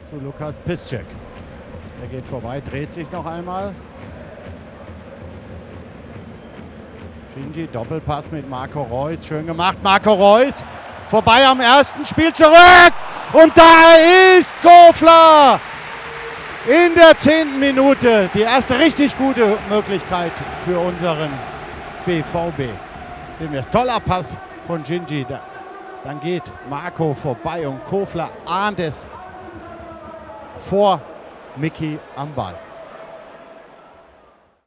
zu Lukas Piszczek. Er geht vorbei, dreht sich noch einmal. Shinji, Doppelpass mit Marco Reus. Schön gemacht, Marco Reus. Vorbei am ersten, Spiel zurück. Und da ist Kofler. In der 10. Minute. Die erste richtig gute Möglichkeit für unseren BVB. Sehen wir es. Toller Pass von Shinji. Dann geht Marco vorbei und Kofler ahnt es vor Mickey am Ball.